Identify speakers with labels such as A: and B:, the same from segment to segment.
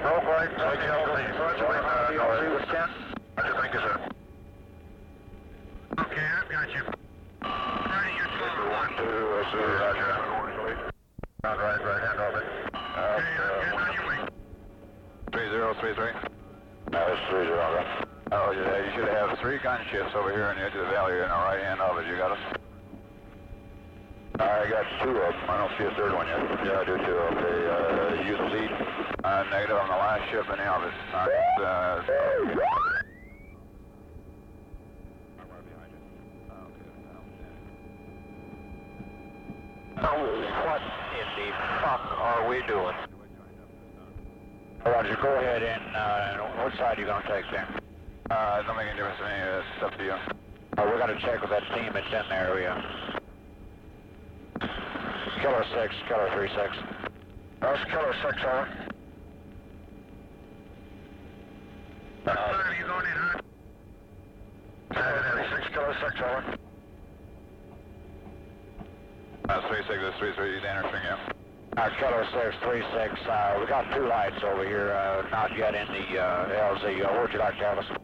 A: Rogue right, taking out the lead. Roger, with 10. Roger, thank you, sir.
B: Okay, I've got you. Ready, you're
A: 1, 2, sir, Roger. Right hand orbit.
B: Okay, get on your way.
C: 3033.
A: That's 30, right?
C: Oh, yeah, you should have 3 gunships over here on the edge of the valley in the right hand of it. You got them?
A: I got 2 of them. I don't see a third one yet. Yeah, I do too. Okay, you the lead.
C: Negative on the last ship in the office.
A: What in the fuck are we doing? Roger, go ahead and what side are you going to take there?
C: It don't make any difference to me. It's up to you.
A: We got to check with that team that's in the area. Killer 6, Killer 36. That's Killer 6, over.
B: What side are you going in, huh?
A: 6, Killer 6, over.
C: 36, this 33, he's entering you.
A: Killer 6, 36, we got 2 lights over here, not yet in the LZ. Where'd you like to have us?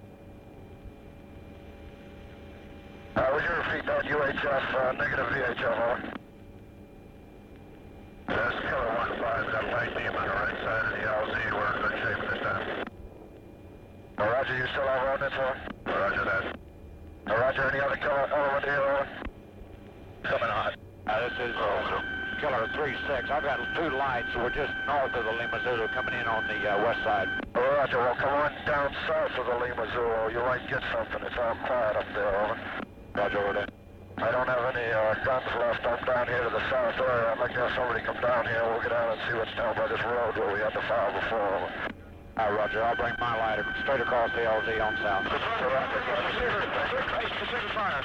A: Would you repeat that UHF, negative VHF, over?
B: That's Killer 1-5, got a light team on the right side of the LZ. We're in good shape this time.
A: Roger, you still have ordnance, over?
B: Roger that.
A: Roger, any other killer element here, over?
B: Coming hot.
A: This is Killer 36. I've got 2 lights. We're just north of the Lima Zulu coming in on the west side. Roger, well, come on down south of the Lima Zulu. You might get something. It's all quiet up there, over. Roger, over there. I don't have any guns left. I'm down here to the south area. I'd like to have somebody come down here. We'll get out and see what's down by this road where we had the fire before, over. Roger, I'll bring my light straight across the LZ on south.
B: Precision fire.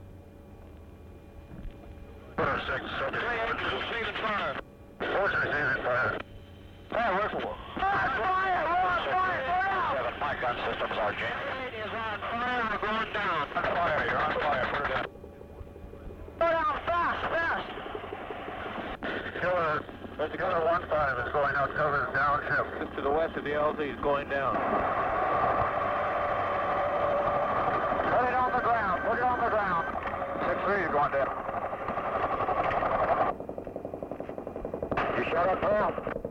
A: Killer 6,
B: Receiving fire.
A: What's receiving fire?
B: Fire, rifle.
A: Seven, my gun systems are jammed.
B: It is on fire. We're going down.
C: On fire, you're on fire. Put her down.
B: Go down fast.
A: Killer 1-5 is going out cover downship.
C: Just to the west of the LZ is going down.
A: Put it on the ground. 6-3 is going down. You shut up, Paul.